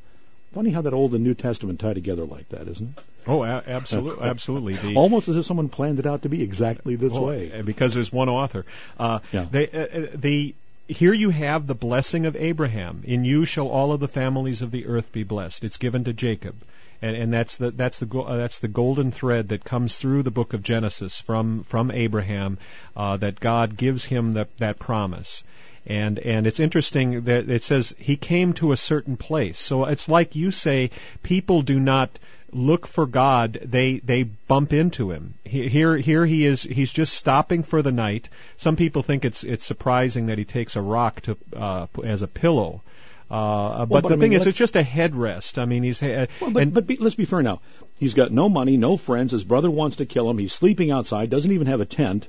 Funny how that Old and New Testament tie together like that, isn't it? Oh, a- absolutely, absolutely. The, Almost as if someone planned it out to be exactly this oh, way. Because there's one author. Uh, yeah. They, uh, the here you have the blessing of Abraham. In you shall all of the families of the earth be blessed. It's given to Jacob. And, and that's the that's the go- uh, that's the golden thread that comes through the book of Genesis from from Abraham, uh, that God gives him that that promise. And and it's interesting that it says he came to a certain place. So it's like you say, people do not look for God; they they bump into him. He, here here he is. He's just stopping for the night. Some people think it's it's surprising that he takes a rock to uh, as a pillow. Uh, but, well, but the I thing mean, is, it's just a headrest. I mean, he's. Uh, well, but and, but be, let's be fair now. He's got no money, no friends. His brother wants to kill him. He's sleeping outside. Doesn't even have a tent.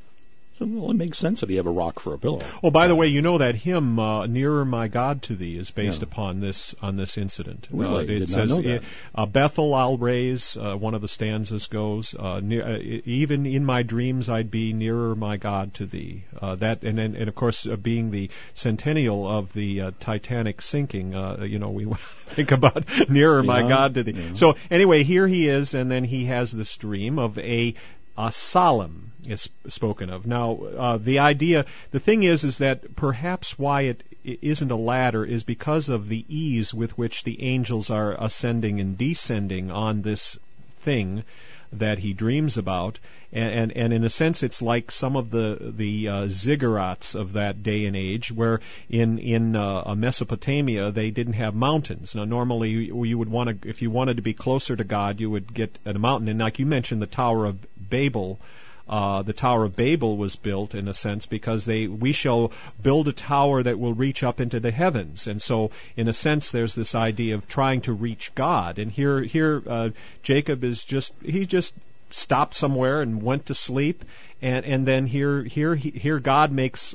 So, well, it makes sense that he have a rock for a pillow. Oh, by the way, you know that hymn uh, "Nearer My God to Thee" is based yeah. upon this on this incident. Really, uh, it did says, not know that. Uh, "Bethel I'll raise." Uh, one of the stanzas goes, uh, near, uh, "Even in my dreams I'd be nearer my God to Thee." Uh, that and, and and of course, uh, being the centennial of the uh, Titanic sinking, uh, you know, we think about nearer yeah, my God to Thee. Yeah. So anyway, here he is, and then he has this dream of a a solemn is spoken of. Now, uh, the idea, the thing is, is that perhaps why it isn't a ladder is because of the ease with which the angels are ascending and descending on this thing that he dreams about, and and, and in a sense, it's like some of the the uh, ziggurats of that day and age, where in in uh, Mesopotamia they didn't have mountains. Now, normally you, you would want to, if you wanted to be closer to God, you would get a mountain, and like you mentioned, the Tower of Babel. Uh, the Tower of Babel was built in a sense because they we shall build a tower that will reach up into the heavens, and so in a sense there's this idea of trying to reach God. And here here uh, Jacob is just he just stopped somewhere and went to sleep, and and then here here here God makes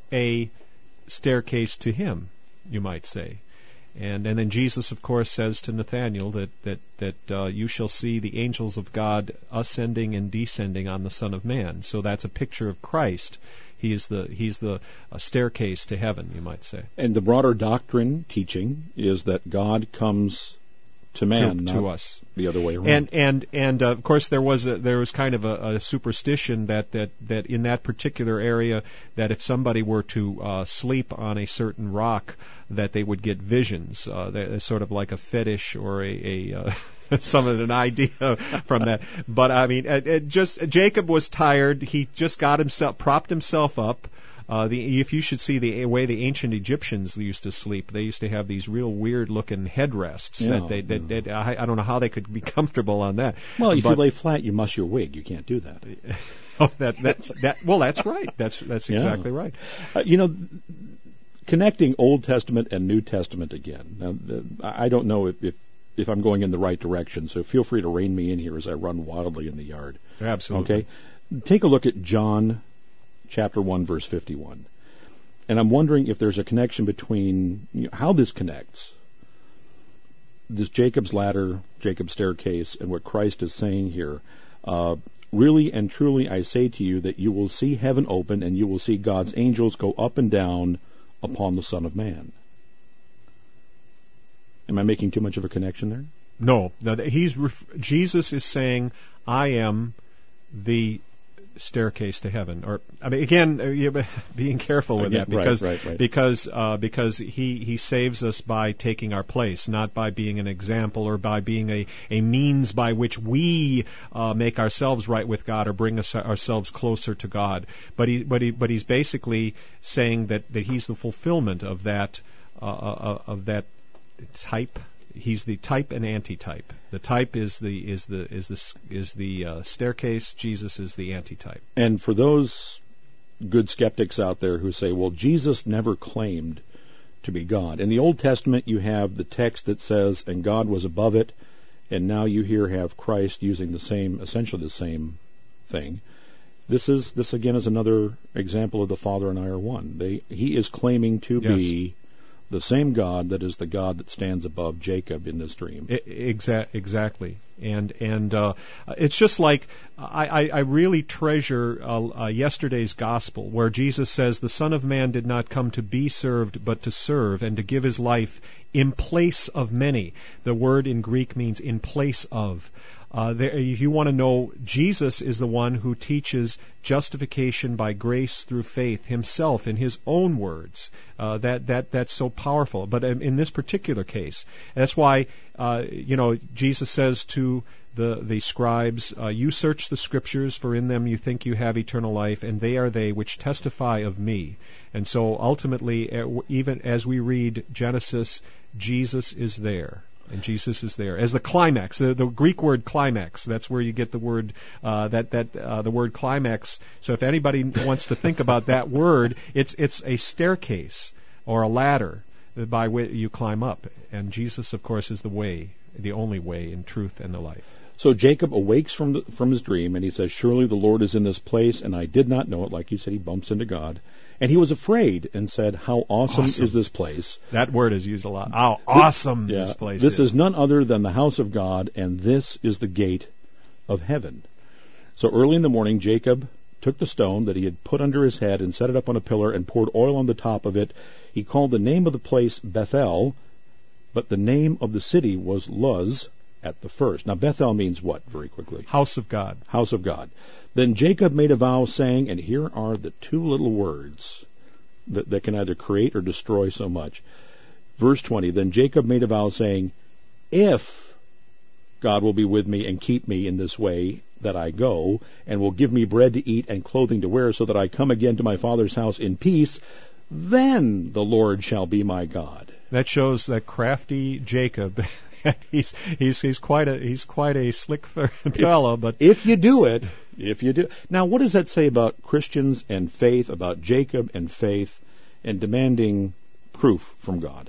a staircase to him, you might say. And and then Jesus, of course, says to Nathanael that that that uh, you shall see the angels of God ascending and descending on the Son of Man. So that's a picture of Christ. He is the he's the uh, staircase to heaven, you might say. And the broader doctrine teaching is that God comes to man, to, not to us, the other way around. And and and uh, of course there was a, there was kind of a, a superstition that, that that in that particular area that if somebody were to uh, sleep on a certain rock, that they would get visions. Uh, that, sort of like a fetish or a, a uh, some of an idea from that. But I mean, it, it just Jacob was tired. He just got himself propped himself up. Uh, the, if you should see the way the ancient Egyptians used to sleep, they used to have these real weird-looking headrests. Yeah, that they, that, yeah. that I, I don't know how they could be comfortable on that. Well, if but, you lay flat, you muss your wig. You can't do that. oh, that that's that. Well, that's right. That's that's yeah. exactly right. Uh, you know, connecting Old Testament and New Testament again. Now, the, I don't know if, if if I'm going in the right direction, so feel free to rein me in here as I run wildly in the yard. Absolutely. Okay, take a look at John. Chapter one, verse fifty-one. And I'm wondering if there's a connection between you know, how this connects, this Jacob's ladder, Jacob's staircase, and what Christ is saying here. Uh, really and truly I say to you that you will see heaven open and you will see God's angels go up and down upon the Son of Man. Am I making too much of a connection there? No. No, he's ref- Jesus is saying, I am the staircase to heaven. Or I mean, again, uh, you're being careful with again, that because right, right, right. because uh, because he he saves us by taking our place, not by being an example or by being a, a means by which we uh, make ourselves right with God or bring us ourselves closer to God. But he but he but he's basically saying that, that he's the fulfillment of that uh, uh, of that type. He's the type and antitype. The type is the is the is the is the uh, staircase. Jesus is the antitype. And for those good skeptics out there who say, "Well, Jesus never claimed to be God." In the Old Testament, you have the text that says, "And God was above it," and now you here have Christ using the same, essentially the same thing. This is this again is another example of the Father and I are one. They he is claiming to yes. be the same God that is the God that stands above Jacob in this dream. Exa- exactly. And and uh, it's just like I, I, I really treasure uh, uh, yesterday's gospel where Jesus says the Son of Man did not come to be served but to serve and to give his life in place of many. The word in Greek means in place of. Uh, there, if you want to know, Jesus is the one who teaches justification by grace through faith himself in his own words. Uh, that that that's so powerful. But in, in this particular case, that's why uh, you know Jesus says to the the scribes, uh, "You search the Scriptures, for in them you think you have eternal life, and they are they which testify of me." And so ultimately, even as we read Genesis, Jesus is there. And Jesus is there as the climax, the, the Greek word climax. That's where you get the word uh, that that uh, the word climax. So if anybody wants to think about that word, it's it's a staircase or a ladder by which you climb up. And Jesus, of course, is the way, the only way in truth and the life. So Jacob awakes from the, from his dream, and he says, "Surely the Lord is in this place, and I did not know it." Like you said, he bumps into God. And he was afraid and said, "How awesome, awesome. is this place?" That word is used a lot. How awesome yeah, this place this is. This is none other than the house of God, and this is the gate of heaven. So early in the morning, Jacob took the stone that he had put under his head and set it up on a pillar and poured oil on the top of it. He called the name of the place Bethel, but the name of the city was Luz at the first. Now, Bethel means what, very quickly? House of God. House of God. Then Jacob made a vow, saying, and here are the two little words that, that can either create or destroy so much. Verse twenty, then Jacob made a vow, saying, if God will be with me and keep me in this way that I go, and will give me bread to eat and clothing to wear, so that I come again to my father's house in peace, then the Lord shall be my God. That shows that crafty Jacob. he's he's he's quite a he's quite a slick fellow. But if you do it, if you do now, what does that say about Christians and faith? About Jacob and faith, and demanding proof from God?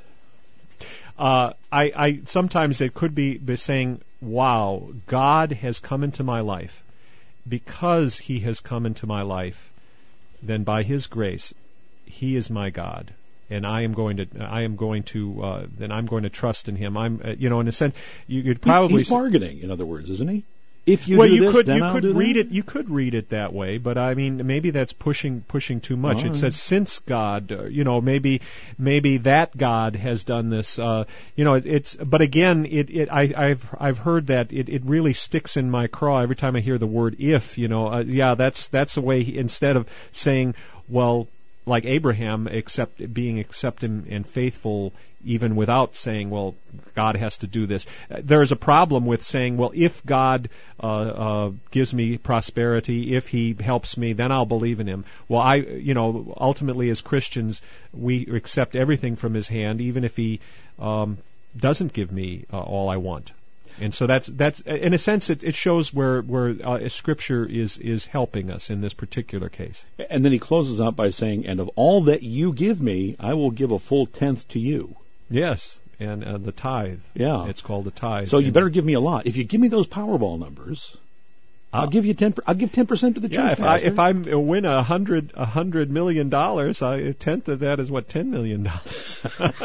Uh, I, I sometimes it could be, be saying, "Wow, God has come into my life. Because He has come into my life, then by His grace, He is my God." And I am going to, I am going to, uh, then I'm going to trust in Him. I'm, uh, you know, in a sense, you could probably he's bargaining, in other words, isn't he? If you well, do you this, could, then you I'll could do read that? it, you could read it that way, but I mean, maybe that's pushing, pushing too much. All it right. says, since God, uh, you know, maybe, maybe that God has done this, uh, you know, it, it's, but again, it, it, I, I've, I've heard that it, it really sticks in my craw every time I hear the word if, you know, uh, yeah, that's, that's a way, he, instead of saying, well, like Abraham, accept, being accepted and faithful even without saying, well, God has to do this. There's a problem with saying, well, if God uh, uh, gives me prosperity, if He helps me, then I'll believe in Him. Well, I, you know, ultimately as Christians, we accept everything from His hand, even if He um, doesn't give me uh, all I want. And so that's that's in a sense it, it shows where where uh, Scripture is is helping us in this particular case. And then he closes out by saying, "And of all that you give me, I will give a full tenth to you." Yes, and uh, the tithe. Yeah, it's called the tithe. So you and better give me a lot. If you give me those Powerball numbers, I'll uh, give you ten. I'll give ten percent to the church. Yeah, if pastor. I if I win a hundred a hundred million dollars, I, a tenth of that is what ten million dollars.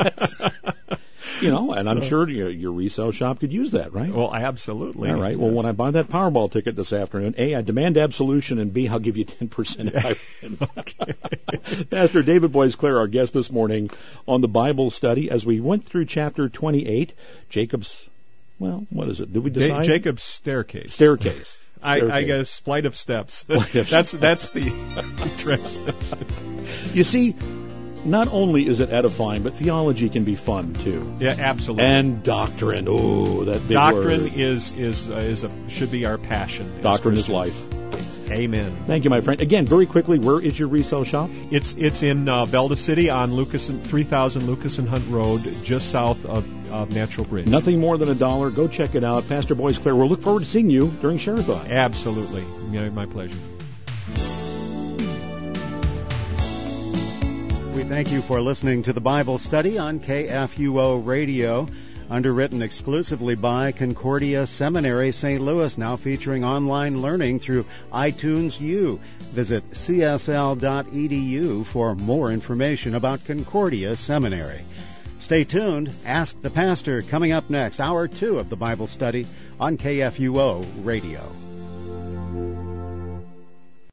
You know, and I'm sure your, your resale shop could use that, right? Well, absolutely. All right. Yes. Well, when I buy that Powerball ticket this afternoon, A, I demand absolution, and B, I'll give you ten percent if I win. Okay. Pastor David Boisclair, our guest this morning on the Bible study, as we went through chapter twenty-eight, Jacob's, well, what is it? Did we decide? Jacob's staircase. Staircase. I, staircase. I guess flight of steps. Flight of that's steps. That's the translation. You see, not only is it edifying, but theology can be fun too. Yeah, absolutely. And doctrine. Oh, that big doctrine word. is is uh, is a should be our passion. Doctrine is life. Amen. Thank you, my friend. Again, very quickly, where is your resale shop? It's it's in uh, Velda City on Lucas and three thousand Lucas and Hunt Road, just south of, of Natural Bridge. Nothing more than a dollar. Go check it out. Pastor Boisclair, we'll look forward to seeing you during Share-a-thon. Absolutely. Yeah, my pleasure. We thank you for listening to the Bible study on K F U O Radio, underwritten exclusively by Concordia Seminary, Saint Louis, now featuring online learning through iTunes U. Visit c s l dot e d u for more information about Concordia Seminary. Stay tuned. Ask the Pastor coming up next, hour two of the Bible study on K F U O Radio.